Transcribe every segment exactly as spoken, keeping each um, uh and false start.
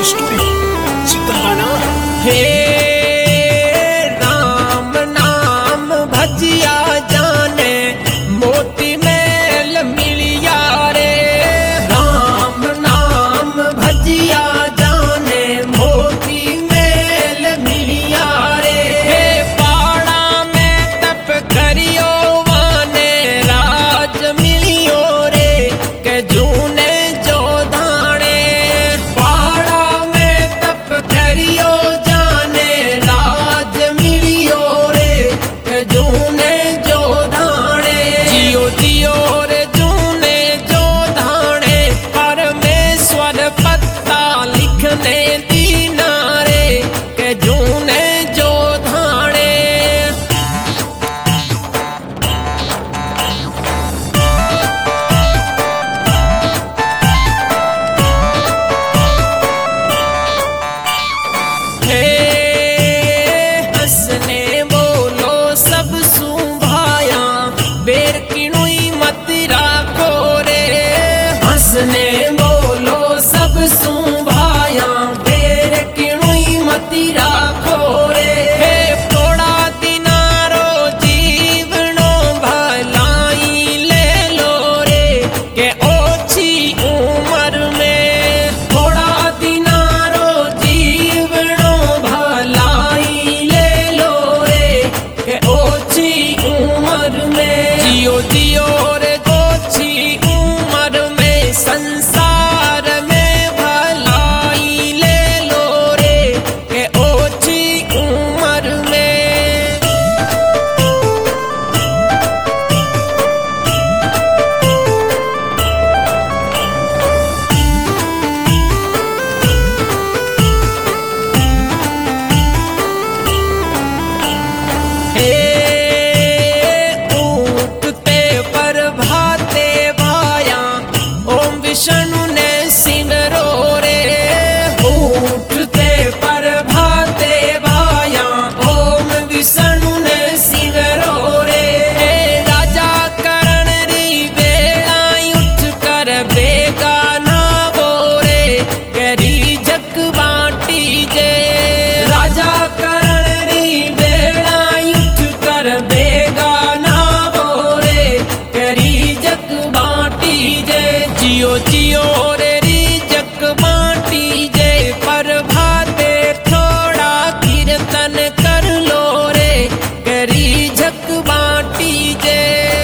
Studio चिकलवाना। हे राम नाम भजिया जाने मोती मेल मिलिया रे। राम नाम भजिया जाने मोती मेल मिलिया रे। हे पाड़ा में तप करियो वाने राज मिलियो रे के जूने जो धाणे। पाड़ा में तप करियो जाने राज मिलियो रे के जूने जो धाणे। जियो जियो रे जूने जो धाणे परमेश्वर पत्ता लिखने दीना रे के जूने जो धाणे। हे हंसने बोलो सब सुभाया बेर किणुई मत राखो रे। हंसने बोलो सब सुभाया बेर किणुई मत राखो रे। हे थोड़ा दिनारो जीवनो भलाई ले लो रे के ओछी उम्र में। थोड़ा दिनारो जीवनो भलाई ले लो रे के ओछी उम्र में। जियो जियो रे ओछी उम्र में संसार में भलाई ले लो रे के ओछी उम्र में। हे ऊठते प्रभाते भाया ओम विष्णु ने सिमरो रे। ऊठते प्रभाते भाया ओम विष्णु ने सिमरो रे। हे राजा करण री बेड़ा उठ कर बेगा नावो रे करी जग बाटी जे। राजा करण री बेड़ा उठ कर बेगा नावो रे करी जग बाटी जे। जियो जियो रे री जग बाटी जे प्रभाते थोड़ा कीर्तन कर लो रे करी जग बाटी जे।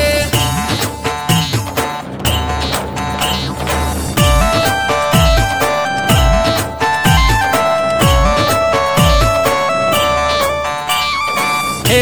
हे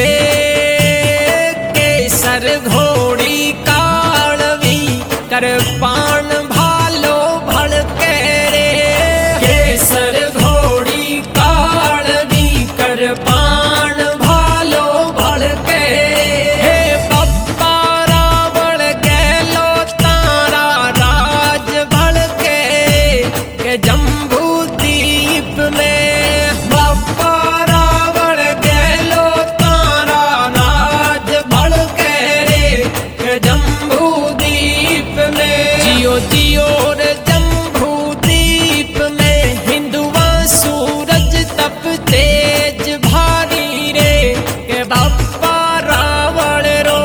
केसर घोड़ी कालवी कर पान भालो भड़के रे। केसर घोड़ी कालवी कर पान भालो भड़के। हे पप्पा रावण गेलो तारा राज भड़के के जम्बू दीप में। पप्पा रावण गेलो तारा राज भड़के रे के जम्बू दीप में। जियो जियो रे जम्बू दीप में हिंदुआ सूरज तप तेज भारी रे के बापा रावण रो।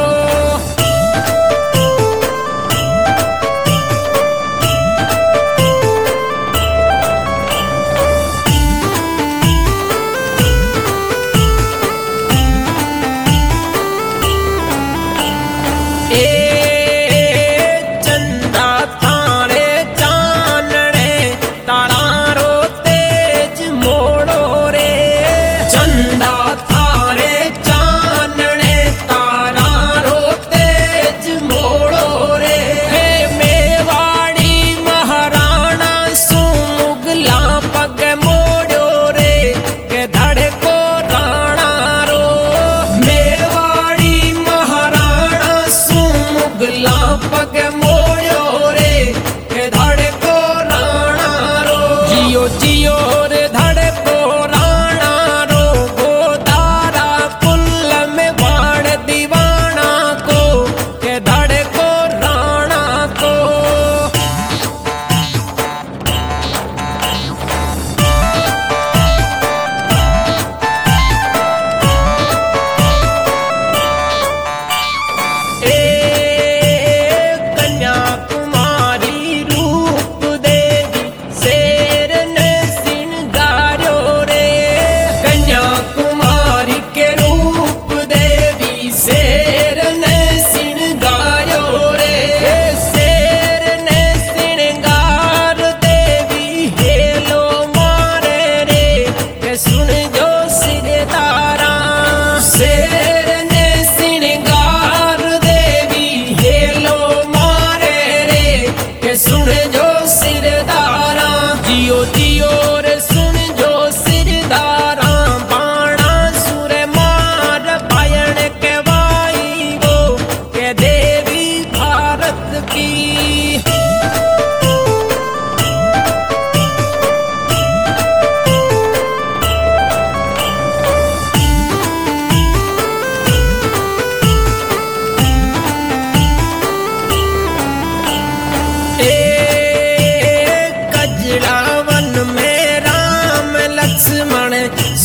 ए चंदा थारे चानने तारा रो तेज मोड़ो रे। चंदा थारे चानने तारा रो तेज मोड़ो रे। हे मेवाड़ी महाराणा सुमुगला पग मोड़ो रे के धड़ को राणा रो। मेवाड़ी महाराणा सुमुगला पग मोड़ो रे के धड़ को राणा रो। जियो जियो रे धड़ को राणा रो। गोदारा कुल में बाण दीवाना को के धड़ को राणा को।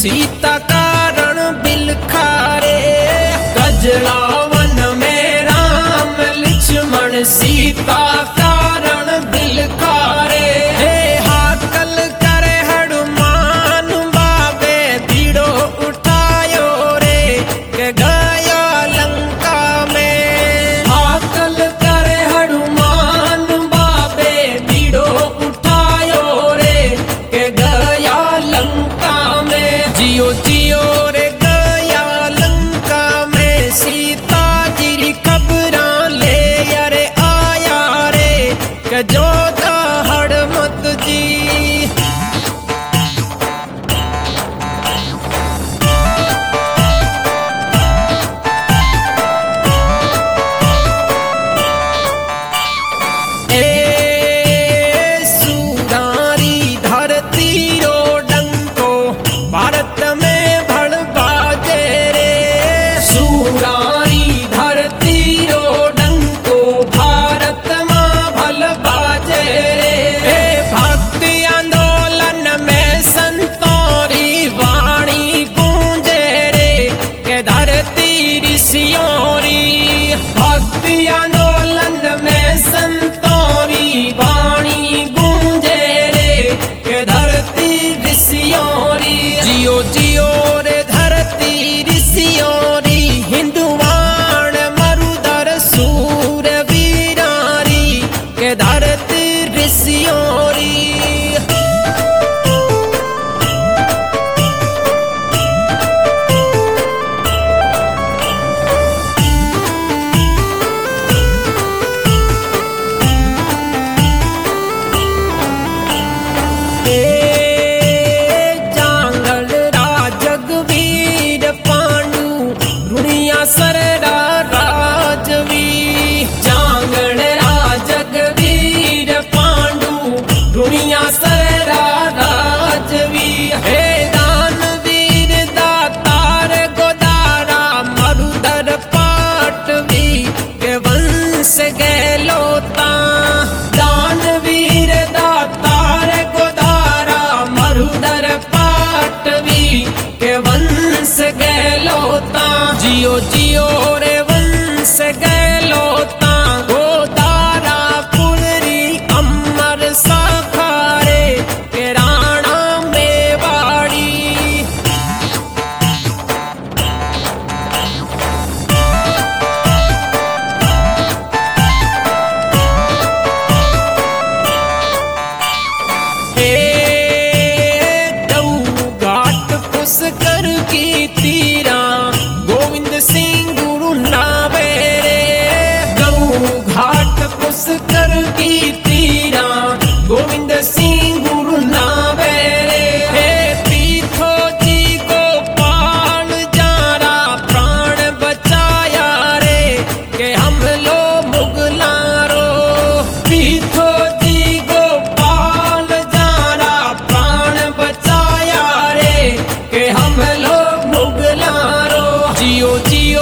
सीता कारण बिलखारे। गजला वन में राम लक्ष्मण सीता कारण बिलखारे। हे हाकल करे हनुमान बाबे बीड़ो उठायो रे के गया लंका में। हाकल करे हनुमान बाबे बीड़ो उठायो रे के गया लंका में। जियो जियो रे गया लंका में सीता जी खबरां ले अरे आया रे के जोधा हड़मत जी। भारत में भड़ बाजे रे। सुरारी धरती रो डंको भारत मां भल बाजे रे। हे भक्ति आंदोलन में संतोरी वाणी गूंजे रे के धरती ऋषियोरी। भक्ति आंदोलन में संतोरी वाणी गूंजे रे के धरती ऋषियोरी। जियो जियो रे धरती ऋषियोरी हिंदुवाण मरुदर सूर वीरारी के धरती ऋषियोरी। सररा राजवी जांगड़ राजगवीर पांडु दुनिया सररा राजवी। हे दानवीर दातार गोदारा मरुदर पाटवी के वंश गैलोता। दानवीर दातार गोदारा मरुदर पाटवी के वंश गैलोता। जियो जियो रे वंश गैलोता गोदारा पुरी अमर साखारे के राणा मेवाड़ी। हे दऊ घाट पुष्कर की तीरा गोविंद सिंह गुरु नावे रे। गऊ घाट पुष्कर की तीरा गोविंद सिंह गुरु नावे रे। हे पीथो जी गोपाल जारा प्राण बचाया रे के हम लो मुगलारो। पीथो जी गोपाल जारा प्राण बचाया रे के हम लो मुगलारो। जियो जियो